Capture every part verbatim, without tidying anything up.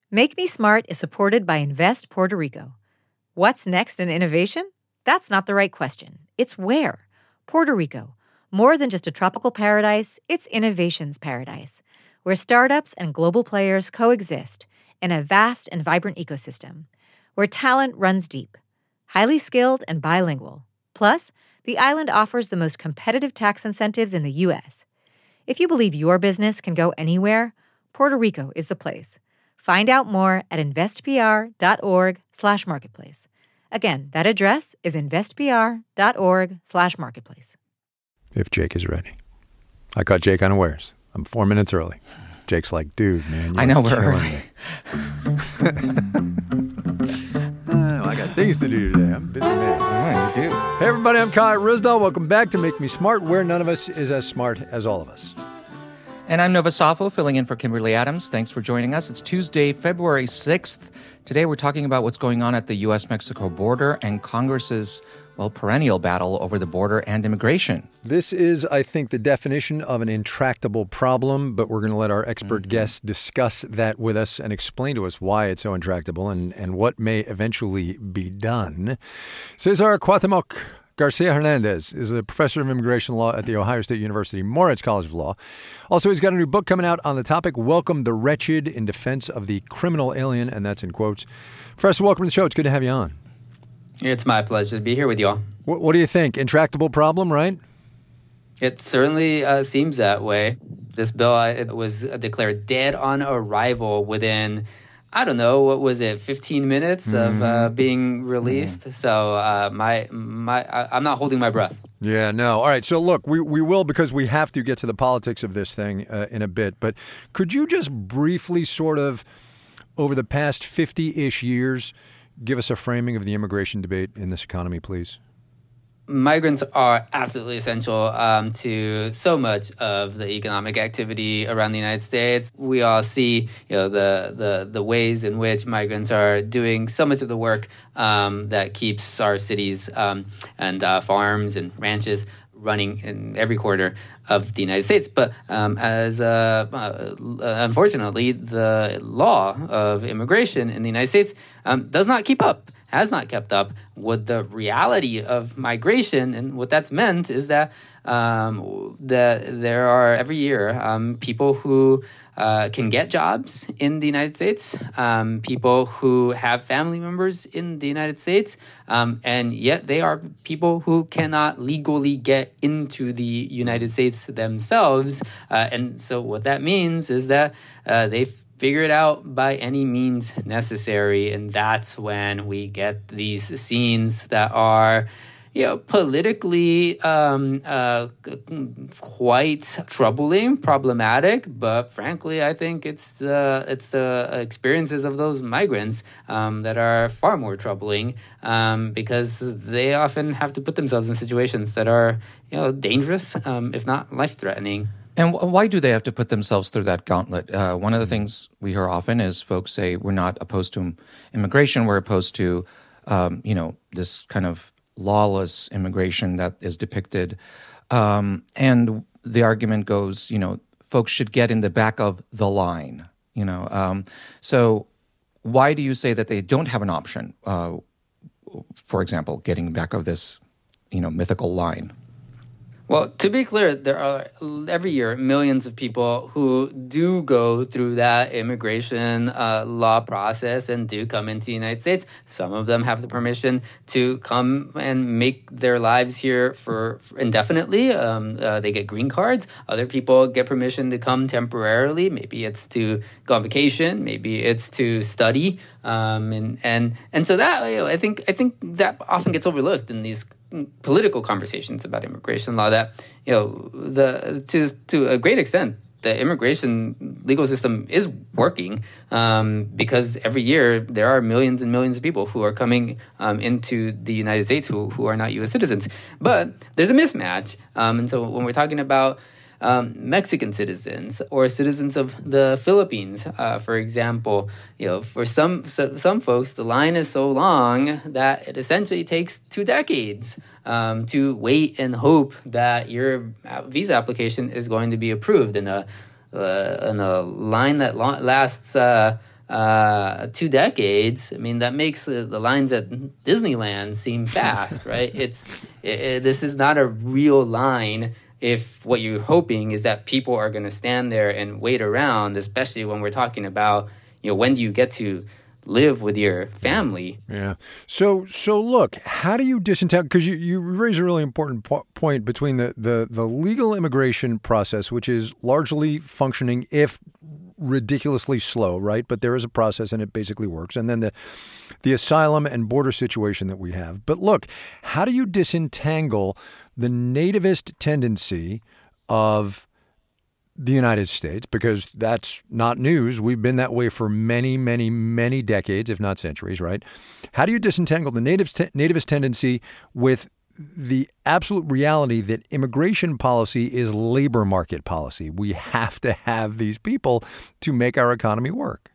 Make Me Smart is supported by Invest Puerto Rico. What's next in innovation? That's not the right question. It's where. Puerto Rico. More than just a tropical paradise, it's innovation's paradise, where startups and global players coexist in a vast and vibrant ecosystem, where talent runs deep, highly skilled and bilingual. Plus, the island offers the most competitive tax incentives in the U S. If you believe your business can go anywhere, Puerto Rico is the place. Find out more at investpr.org slash marketplace. Again, that address is investpr.org slash marketplace. If Jake is ready. I caught Jake unawares. I'm four minutes early. Jake's like, dude, man. You I know are we're killing me. oh, I got things to do today. I'm a busy man. Yeah, you do. Hey, everybody. I'm Kai Ryssdal. Welcome back to Make Me Smart, where none of us is as smart as all of us. And I'm Nova Safo, filling in for Kimberly Adams. Thanks for joining us. It's Tuesday, February sixth. Today we're talking about what's going on at the U S Mexico border and Congress's, well, perennial battle over the border and immigration. This is, I think, the definition of an intractable problem, but we're going to let our expert mm-hmm. guests discuss that with us and explain to us why it's so intractable and, and what may eventually be done. Cesar Cuauhtemoc Garcia Hernandez is a professor of immigration law at the Ohio State University Moritz College of Law. Also, he's got a new book coming out on the topic, Welcome the Wretched in Defense of the Criminal Alien, and that's in quotes. Professor, welcome to the show. It's good to have you on. It's my pleasure to be here with you all. What, what do you think? Intractable problem, right? It certainly uh, seems that way. This bill uh, it was declared dead on arrival within, I don't know, what was it, fifteen minutes mm. of uh, being released. Mm. So uh, my my I, I'm not holding my breath. Yeah, no. All right. So look, we, we will, because we have to get to the politics of this thing uh, in a bit. But could you just briefly sort of, over the past fifty-ish years, give us a framing of the immigration debate in this economy, please? Migrants are absolutely essential um, to so much of the economic activity around the United States. We all see, you know, the the the ways in which migrants are doing so much of the work um, that keeps our cities um, and uh, farms and ranches running in every quarter of the United States. But um, as uh, uh, unfortunately, the law of immigration in the United States um, does not keep up. Has not kept up with the reality of migration. And what that's meant is that um, that there are every year um, people who uh, can get jobs in the United States, um, people who have family members in the United States, um, and yet they are people who cannot legally get into the United States themselves. Uh, and so what that means is that uh, they've figure it out by any means necessary. And that's when we get these scenes that are, you know, politically um, uh, quite troubling, problematic. But frankly, I think it's the, it's the experiences of those migrants um, that are far more troubling um, because they often have to put themselves in situations that are, you know, dangerous, um, if not life-threatening. And why do they have to put themselves through that gauntlet? Uh, one of the things we hear often is folks say we're not opposed to immigration, we're opposed to, um, you know, this kind of lawless immigration that is depicted. Um, and the argument goes, you know, folks should get in the back of the line, you know. Um, so why do you say that they don't have an option, uh, for example, getting back of this, you know, mythical line? Well, to be clear, there are every year millions of people who do go through that immigration uh, law process and do come into the United States. Some of them have the permission to come and make their lives here for, for indefinitely. Um, uh, they get green cards. Other people get permission to come temporarily. Maybe it's to go on vacation. Maybe it's to study. Um, and and and so that, you know, I think I think that often gets overlooked in these political conversations about immigration law, that, you know, the to to a great extent, the immigration legal system is working um, because every year there are millions and millions of people who are coming um, into the United States who, who are not U S citizens. But there's a mismatch. Um, and so when we're talking about Um, Mexican citizens or citizens of the Philippines, uh, for example, you know, for some so, some folks, the line is so long that it essentially takes two decades um, to wait and hope that your visa application is going to be approved. And a uh, and a line that lo- lasts uh, uh, two decades, I mean, that makes the, the lines at Disneyland seem fast, right? It's it, it, this is not a real line if what you're hoping is that people are going to stand there and wait around, especially when we're talking about, you know, when do you get to live with your family? Yeah. So, so look, how do you disentangle? Because you, you raise a really important po- point between the, the, the legal immigration process, which is largely functioning, if ridiculously slow, right? But there is a process and it basically works. And then the the asylum and border situation that we have. But look, how do you disentangle the nativist tendency of the United States? Because that's not news. We've been that way for many, many, many decades, if not centuries, right? How do you disentangle the native te- nativist tendency with the absolute reality that immigration policy is labor market policy? We have to have these people to make our economy work.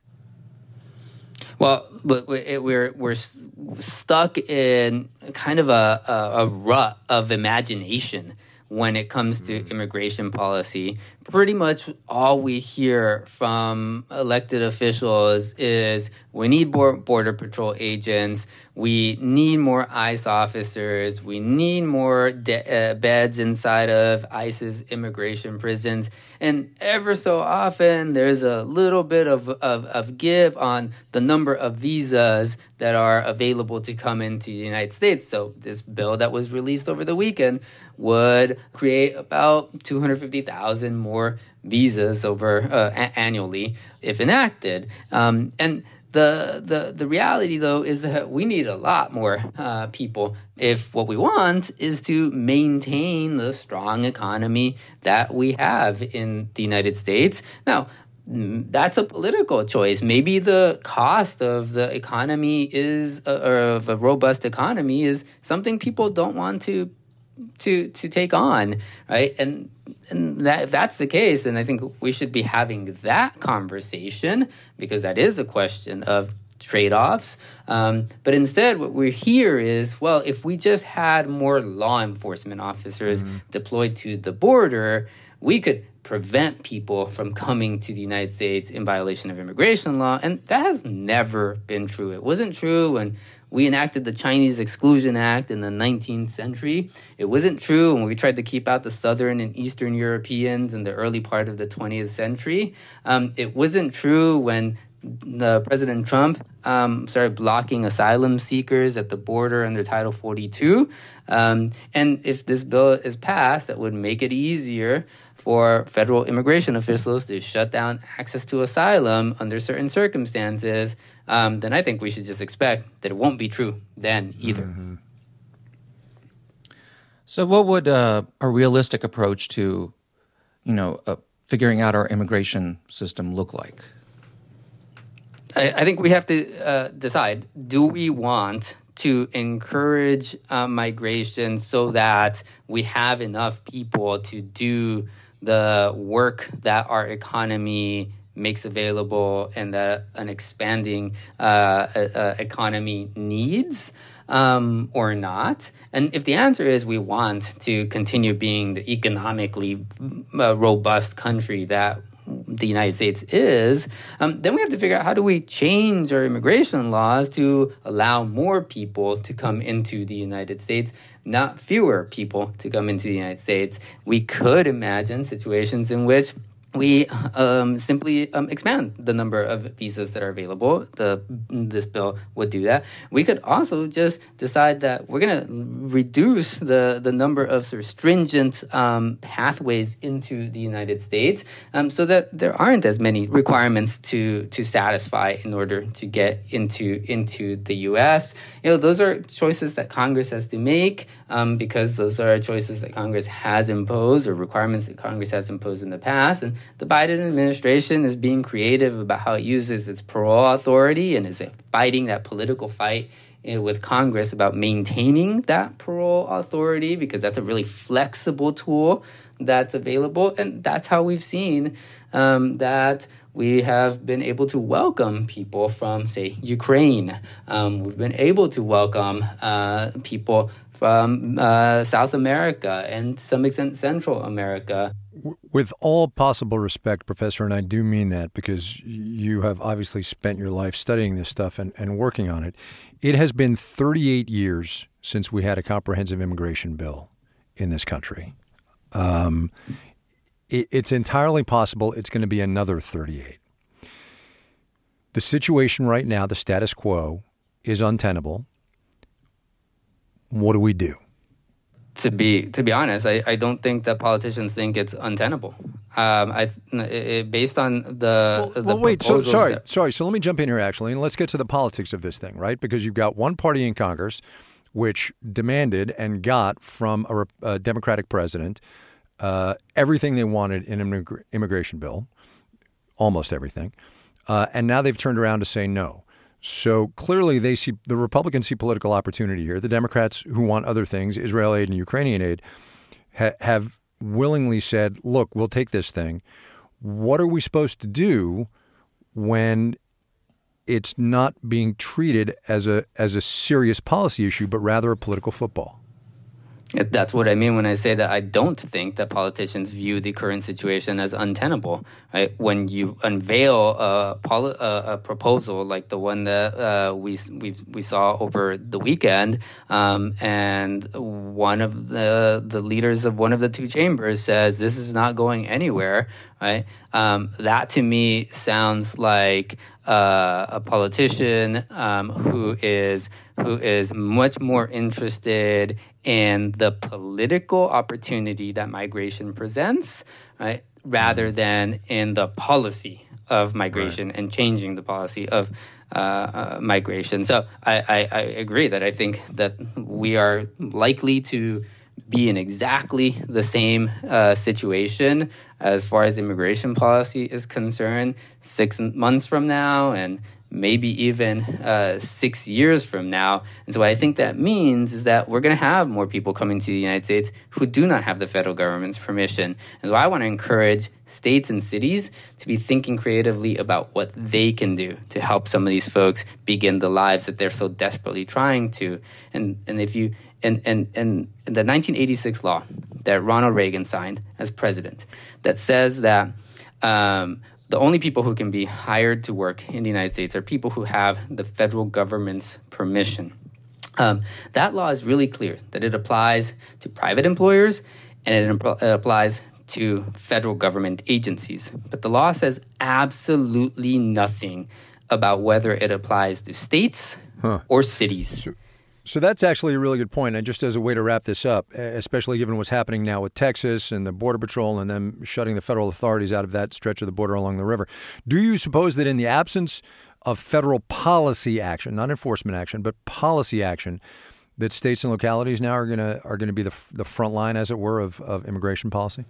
Well, we're we're stuck in kind of a, a, a rut of imagination when it comes to immigration policy. Pretty much all we hear from elected officials is we need Border Patrol agents, we need more ICE officers, we need more de- uh, beds inside of ICE's immigration prisons. And ever so often, there's a little bit of, of, of give on the number of visas that are available to come into the United States. So this bill that was released over the weekend would create about two hundred fifty thousand more visas over uh, a- annually if enacted. Um, and the, the the reality, though, is that we need a lot more uh, people if what we want is to maintain the strong economy that we have in the United States. Now, that's a political choice. Maybe the cost of the economy is, uh, or of a robust economy is something people don't want to to to take on, right? And and that, if that's the case, then I think we should be having that conversation, because that is a question of trade-offs. Um, but instead, what we hear is, well, if we just had more law enforcement officers mm-hmm. deployed to the border, we could prevent people from coming to the United States in violation of immigration law. And that has never been true. It wasn't true when we enacted the Chinese Exclusion Act in the nineteenth century. It wasn't true when we tried to keep out the Southern and Eastern Europeans in the early part of the twentieth century. Um, it wasn't true when the President Trump um, started blocking asylum seekers at the border under Title forty-two. Um, and if this bill is passed, that would make it easier for federal immigration officials to shut down access to asylum under certain circumstances, um, then I think we should just expect that it won't be true then either. Mm-hmm. So what would uh, a realistic approach to, you know, uh, figuring out our immigration system look like? I, I think we have to uh, decide, do we want to encourage uh, migration so that we have enough people to do the work that our economy makes available and that an expanding uh, uh, economy needs, um, or not? And if the answer is we want to continue being the economically uh, robust country that the United States is, um, then we have to figure out, how do we change our immigration laws to allow more people to come into the United States, not fewer people to come into the United States. We could imagine situations in which we um, simply um, expand the number of visas that are available. The this bill would do that. We could also just decide that we're going to reduce the, the number of sort of stringent um, pathways into the United States, um, so that there aren't as many requirements to to satisfy in order to get into into the U S. You know, those are choices that Congress has to make, um, because those are choices that Congress has imposed, or requirements that Congress has imposed in the past. And the Biden administration is being creative about how it uses its parole authority and is fighting that political fight with Congress about maintaining that parole authority, because that's a really flexible tool that's available. And that's how we've seen um, that we have been able to welcome people from, say, Ukraine. Um, we've been able to welcome uh, people from uh, South America and to some extent Central America. With all possible respect, Professor, and I do mean that because you have obviously spent your life studying this stuff and, and working on it, it has been thirty-eight years since we had a comprehensive immigration bill in this country. Um, it, it's entirely possible it's going to be another thirty-eight. The situation right now, the status quo, is untenable. What do we do? To be to be honest, I, I don't think that politicians think it's untenable. Um, I it, based on the well, the well wait. So sorry, that, sorry. So let me jump in here actually, and let's get to the politics of this thing, right? Because you've got one party in Congress which demanded and got from a, a Democratic president uh, everything they wanted in an immig- immigration bill, almost everything, uh, and now they've turned around to say no. So clearly they see the Republicans see political opportunity here. The Democrats who want other things, Israel aid and Ukrainian aid, ha- have willingly said, look, we'll take this thing. What are we supposed to do when it's not being treated as a as a serious policy issue, but rather a political football? That's what I mean when I say that I don't think that politicians view the current situation as untenable. Right? When you unveil a, poli- a, a proposal like the one that uh, we we we saw over the weekend, um, and one of the the leaders of one of the two chambers says this is not going anywhere, right? Um, that to me sounds like uh, a politician um, who is who is much more interested in the political opportunity that migration presents, right, rather than in the policy of migration right. and changing the policy of uh, uh, migration. So I, I, I agree that I think that we are likely to be in exactly the same uh, situation as far as immigration policy is concerned six months from now and maybe even uh, six years from now. And so what I think that means is that we're going to have more people coming to the United States who do not have the federal government's permission. And so I want to encourage states and cities to be thinking creatively about what they can do to help some of these folks begin the lives that they're so desperately trying to. And and if you and and and the nineteen eighty-six law that Ronald Reagan signed as president that says that um, the only people who can be hired to work in the United States are people who have the federal government's permission. Um, that law is really clear that it applies to private employers and it, impl- it applies to federal government agencies. But the law says absolutely nothing about whether it applies to states huh. or cities. So, so that's actually a really good point. And just as a way to wrap this up, especially given what's happening now with Texas and the Border Patrol and them shutting the federal authorities out of that stretch of the border along the river, do you suppose that in the absence of federal policy action, not enforcement action, but policy action, that states and localities now are going to are going to be the the front line, as it were, of, of immigration policy?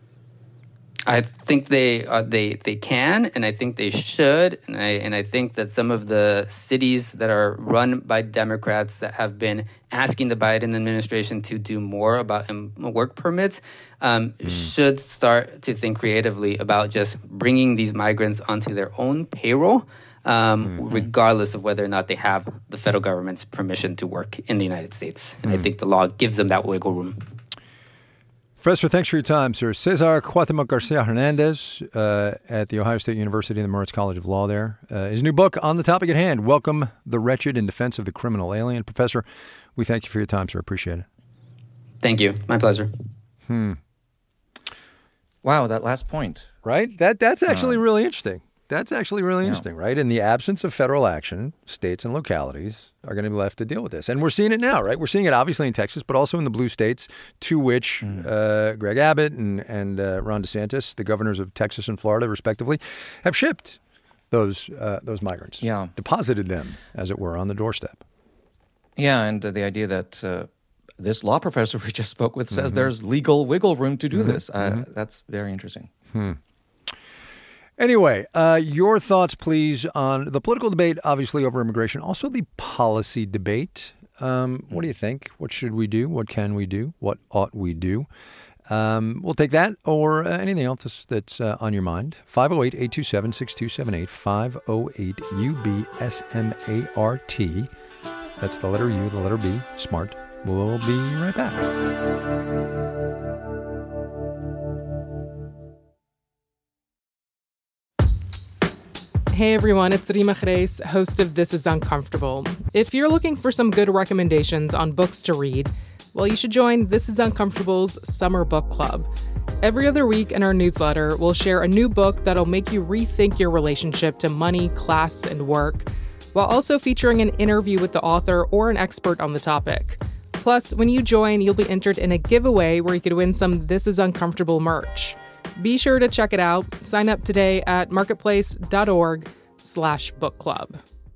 I think they uh, they they can, and I think they should, and I and I think that some of the cities that are run by Democrats that have been asking the Biden administration to do more about um, work permits um, mm. should start to think creatively about just bringing these migrants onto their own payroll, um, mm-hmm. regardless of whether or not they have the federal government's permission to work in the United States. And mm. I think the law gives them that wiggle room. Professor, thanks for your time, sir. Cesar Cuauhtemoc Garcia Hernandez uh, at The Ohio State University and the Moritz College of Law there. Uh, his new book on the topic at hand, Welcome the Wretched in Defense of the Criminal Alien. Professor, we thank you for your time, sir. Appreciate it. Thank you. My pleasure. Hmm. Wow, that last point. Right? That That's actually uh, really interesting. That's actually really yeah. interesting, right? In the absence of federal action, states and localities are going to be left to deal with this. And we're seeing it now, right? We're seeing it obviously in Texas, but also in the blue states, to which mm. uh, Greg Abbott and, and uh, Ron DeSantis, the governors of Texas and Florida, respectively, have shipped those uh, those migrants, yeah. deposited them, as it were, on the doorstep. Yeah, and uh, the idea that uh, this law professor we just spoke with says mm-hmm. there's legal wiggle room to do mm-hmm. this. Uh, mm-hmm. That's very interesting. Hmm. Anyway, uh, your thoughts, please, on the political debate, obviously, over immigration, also the policy debate. Um, what do you think? What should we do? What can we do? What ought we do? Um, we'll take that or uh, anything else that's uh, on your mind. five oh eight, eight two seven, six two seven eight, five oh eight U B S M A R T. That's the letter U, the letter B, SMART. We'll be right back. Hey everyone, it's Rima Reis, host of This Is Uncomfortable. If you're looking for some good recommendations on books to read, well, you should join This Is Uncomfortable's Summer Book Club. Every other week in our newsletter, we'll share a new book that'll make you rethink your relationship to money, class, and work, while also featuring an interview with the author or an expert on the topic. Plus, when you join, you'll be entered in a giveaway where you could win some This Is Uncomfortable merch. Be sure to check it out. Sign up today at marketplace.org slash book club.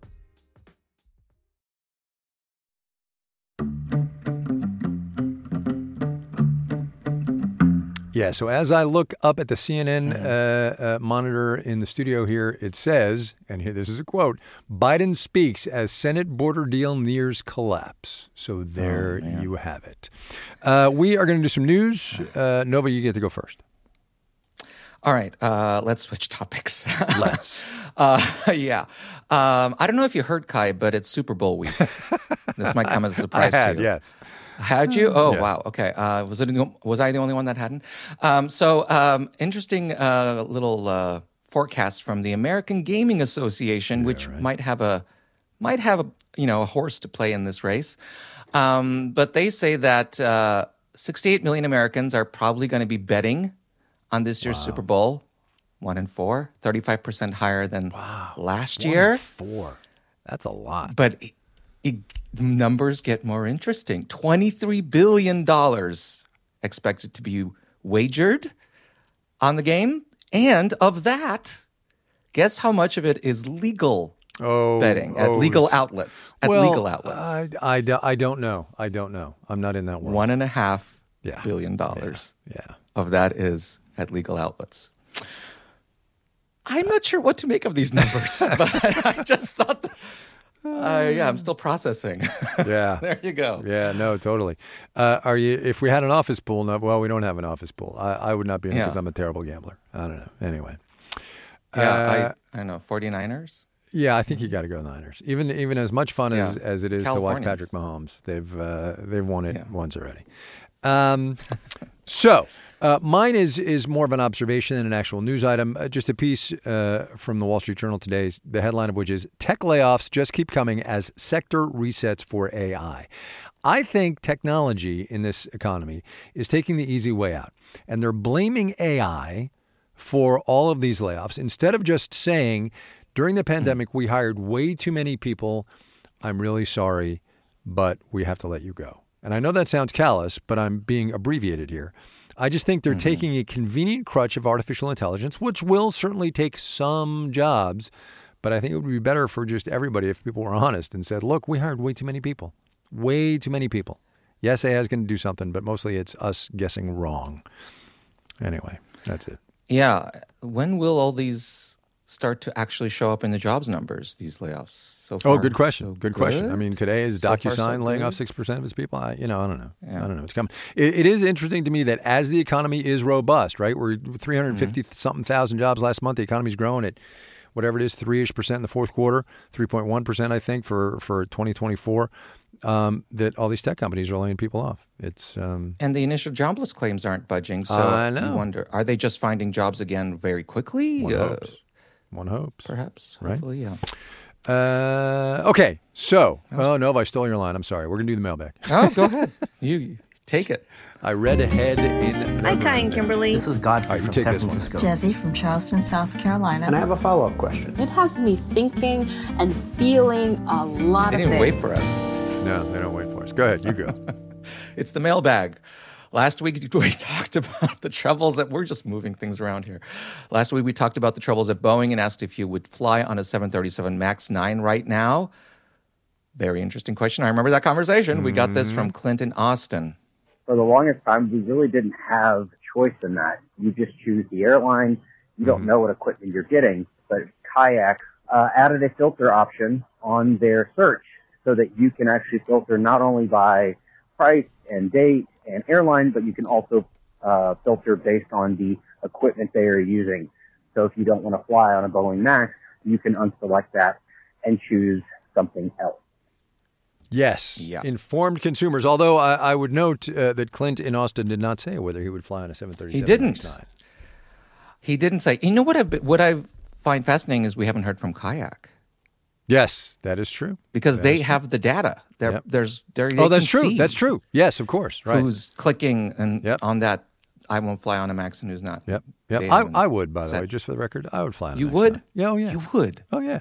Yeah, so as I look up at the C N N uh, uh, monitor in the studio here, it says, and here this is a quote, Biden speaks as Senate border deal nears collapse. So there oh, you have it. Uh, we are going to do some news. Uh, Nova, you get to go first. All right, uh, let's switch topics. Let's. uh, yeah. Um, I don't know if you heard, Kai, but it's Super Bowl week. This might come as a surprise I had, to you. Yes. Had you? Oh, yeah. Wow. Okay. Uh, was it? Was I the only one that hadn't? Um, so, um, interesting uh, little uh, forecast from the American Gaming Association, yeah, which right. might have a might have a you know a horse to play in this race. Um, but they say that uh, sixty-eight million Americans are probably going to be betting on this year's wow. Super Bowl. One in four, thirty-five percent higher than wow. last One year. In four. That's a lot. But it, it, numbers get more interesting. twenty-three billion dollars expected to be wagered on the game. And of that, guess how much of it is legal oh, betting at oh. legal outlets? At well, legal outlets. I, I, I don't know. I don't know. I'm not in that world. One and a half yeah. billion dollars yeah. yeah. of that is at legal outlets. I'm not sure what to make of these numbers, but I just thought, that, uh, yeah, I'm still processing. Yeah. There you go. Yeah, no, totally. Uh, are you? If we had an office pool, no, well, we don't have an office pool. I, I would not be in it because yeah. I'm a terrible gambler. I don't know. Anyway. Yeah, uh, I, I don't know, 49ers? Yeah, I think you got to go Niners. Even even as much fun yeah. as, as it is to watch Patrick Mahomes, they've uh, they've won it yeah. once already. Um, so uh, mine is is more of an observation than an actual news item. Uh, just a piece uh, from the Wall Street Journal today, the headline of which is "Tech layoffs just keep coming as sector resets for A I." I think technology in this economy is taking the easy way out, and they're blaming A I for all of these layoffs instead of just saying, during the pandemic, we hired way too many people. I'm really sorry, but we have to let you go. And I know that sounds callous, but I'm being abbreviated here. I just think they're mm-hmm. taking a convenient crutch of artificial intelligence, which will certainly take some jobs. But I think it would be better for just everybody if people were honest and said, look, we hired way too many people. Way too many people. Yes, A I is going to do something, but mostly it's us guessing wrong. Anyway, that's it. Yeah. When will all these start to actually show up in the jobs numbers, these layoffs? So far, oh, good question. So good, good question. I mean, today is so DocuSign far, so laying good. off six percent of its people. I, you know, I don't know. Yeah. I don't know. It's coming. It, it is interesting to me that as the economy is robust, right? We're three hundred fifty mm-hmm. something thousand jobs last month. The economy's growing at whatever it is, three-ish percent in the fourth quarter, three point one percent, I think, for, for twenty twenty-four. Um, that all these tech companies are laying people off. It's um, and the initial jobless claims aren't budging. So I know. you wonder, are they just finding jobs again very quickly? One uh, hopes. One hopes. Perhaps. Right? Hopefully, yeah. Uh, okay, so, oh, no, I stole your line. I'm sorry. We're going to do the mailbag. Oh, go ahead. You take it. I read ahead in... Hi, Kai and Kimberly. This is Godfrey right, from San Francisco. Jesse from Charleston, South Carolina. And I have a follow-up question. It has me thinking and feeling a lot they of things. They didn't wait for us. No, they don't wait for us. Go ahead, you go. It's the mailbag. Last week, we talked about the troubles that we're just moving things around here. Last week, we talked about the troubles at Boeing and asked if you would fly on a seven thirty-seven MAX nine right now. Very interesting question. I remember that conversation. Mm-hmm. We got this from Clinton Austin. For the longest time, we really didn't have choice in that. You just choose the airline. You don't mm-hmm. know what equipment you're getting. But Kayak uh, added a filter option on their search so that you can actually filter not only by price and date and airline, but you can also uh, filter based on the equipment they are using. So if you don't want to fly on a Boeing MAX, you can unselect that and choose something else. Yes, yeah. Informed consumers. Although I, I would note uh, that Clint in Austin did not say whether he would fly on a seven thirty-seven. He didn't. MAX nine. He didn't say. You know what I've been, what I've find fascinating is we haven't heard from Kayak. Yes, that is true. Because that they have true. the data. They're, yep. There's, they're, they oh, that's can true. see That's true. Yes, of course. Right. Who's clicking and yep. on that I won't fly on a Max and who's not. Yep. Yep. I, I would, by the set. way, just for the record, I would fly on a You Max would? Yeah, oh, yeah. You would? Oh, yeah.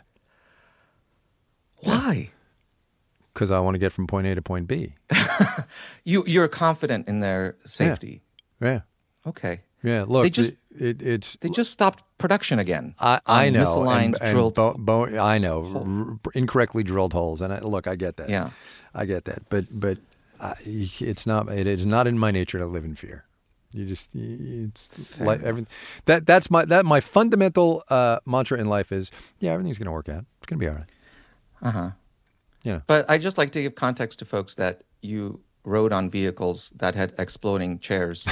Why? Because I want to get from point A to point B. you, you're confident in their safety. Yeah. yeah. Okay. Yeah, look, they just, it, it, it's... They just stopped production again. I, I know. Misaligned, and, and drilled... Bo, bo, I know. R- incorrectly drilled holes. And I, look, I get that. Yeah. I get that. But but uh, it's not, it is not in my nature to live in fear. You just, it's like everything. That, that's my, that, my fundamental uh, mantra in life is, yeah, everything's going to work out. It's going to be all right. Uh-huh. Yeah. But I just like to give context to folks that you rode on vehicles that had exploding chairs.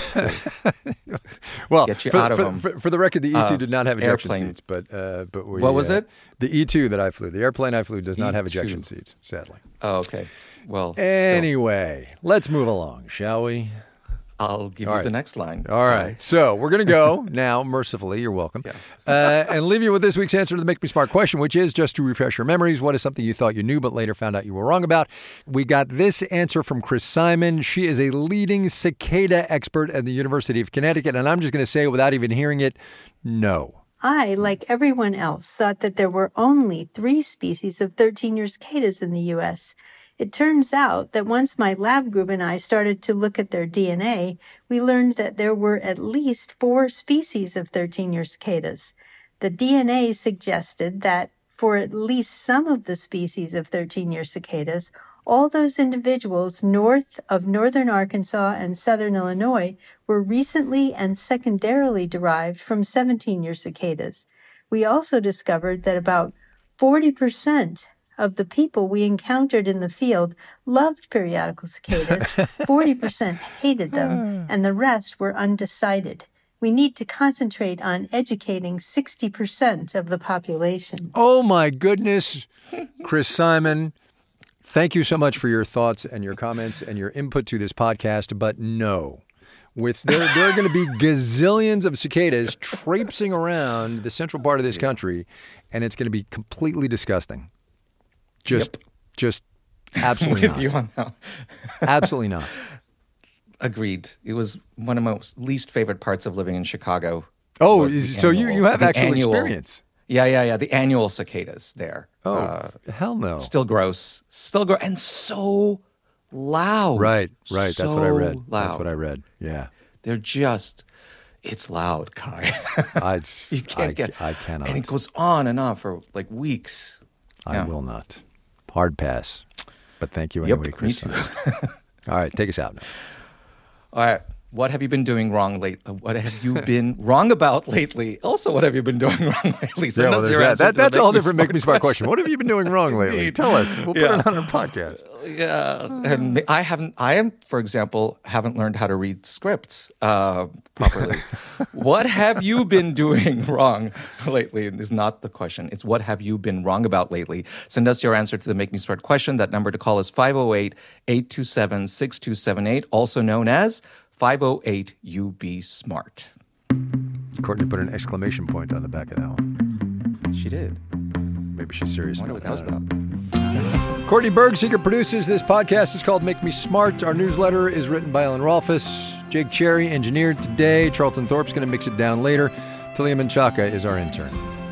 well, get you for, out of for, them. For, for the record, the E two uh, did not have ejection airplane. seats, but uh, but we, what was uh, it? The E two that I flew, the airplane I flew, does not E two. have ejection seats. Sadly. Oh, okay. Well, anyway, still. Let's move along, shall we? I'll give All you right. the next line. All right. So we're going to go now, mercifully, you're welcome, yeah. uh, and leave you with this week's answer to the Make Me Smart question, which is, just to refresh your memories, what is something you thought you knew but later found out you were wrong about? We got this answer from Chris Simon. She is a leading cicada expert at the University of Connecticut, and I'm just going to say, without even hearing it, no. I, like everyone else, thought that there were only three species of thirteen-year cicadas in the U S It turns out that once my lab group and I started to look at their D N A, we learned that there were at least four species of thirteen-year cicadas. The D N A suggested that for at least some of the species of thirteen-year cicadas, all those individuals north of northern Arkansas and southern Illinois were recently and secondarily derived from seventeen-year cicadas. We also discovered that about forty percent of the people we encountered in the field loved periodical cicadas, forty percent hated them, and the rest were undecided. We need to concentrate on educating sixty percent of the population. Oh, my goodness. Chris Simon, thank you so much for your thoughts and your comments and your input to this podcast, but no. With there, there are going to be gazillions of cicadas traipsing around the central part of this country, and it's going to be completely disgusting. Just, yep. just absolutely With not. you on that. Absolutely not. Agreed. It was one of my least favorite parts of living in Chicago. Oh, so annual, you, you have actual annual, experience. Yeah, yeah, yeah. The annual cicadas there. Oh, uh, hell no. Still gross. Still gross. And so loud. Right, right. So That's what I read. Loud. That's what I read. Yeah. They're just, it's loud, Kai. I, you can't I, get. I cannot. And it goes on and on for like weeks. I yeah. will not. Hard pass. But thank you Yep, anyway, Chris. me too. All right, take us out now. All right. What have you been doing wrong lately? What have you been wrong about lately? Also, what have you been doing wrong lately? Yeah, well, your that. That, that's a whole different Make Me Smart question. question. What have you been doing wrong lately? Indeed. Tell us. We'll Yeah. put it on our podcast. Yeah, and I haven't. I am, for example, haven't learned how to read scripts uh, properly. What have you been doing wrong lately? Is not the question. It's what have you been wrong about lately? Send us your answer to the Make Me Smart question. That number to call is five oh eight, eight two seven, six two seven eight, also known as five oh eight U B SMART. Courtney put an exclamation point on the back of that one. She did. Maybe she's serious. I wonder what that was about it. about. Courtney Bergseeker produces this podcast. It's called Make Me Smart. Our newsletter is written by Ellen Rolfus. Jake Cherry engineered today. Charlton Thorpe's going to mix it down later. Talia Menchaca is our intern.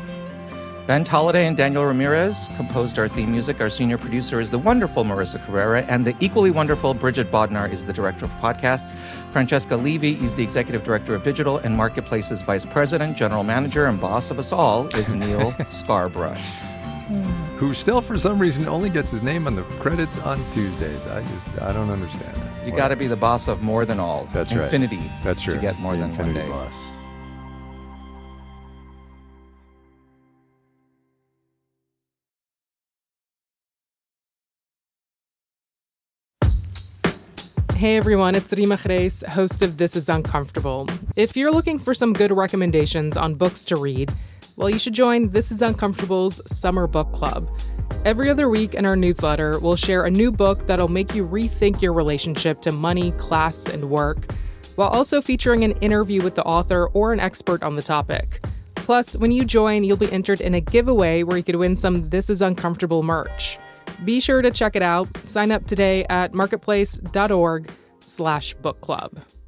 Ben Tolliday and Daniel Ramirez composed our theme music. Our senior producer is the wonderful Marissa Carrera, and the equally wonderful Bridget Bodnar is the director of podcasts. Francesca Levy is the executive director of digital, and Marketplace's vice president, general manager, and boss of us all is Neil Scarborough. Who still, for some reason, only gets his name on the credits on Tuesdays. I just, I don't understand that. You got to be the boss of more than all. That's Infinity. right. That's true. To get more the than Infinity one day. Boss. Hey everyone, it's Rima Reis, host of This Is Uncomfortable. If you're looking for some good recommendations on books to read, well, you should join This Is Uncomfortable's Summer Book Club. Every other week in our newsletter, we'll share a new book that'll make you rethink your relationship to money, class, and work, while also featuring an interview with the author or an expert on the topic. Plus, Plus, when you join, you'll be entered in a giveaway where you could win some This Is Uncomfortable merch. Be sure to check it out. Sign up today at marketplace.org slash book club.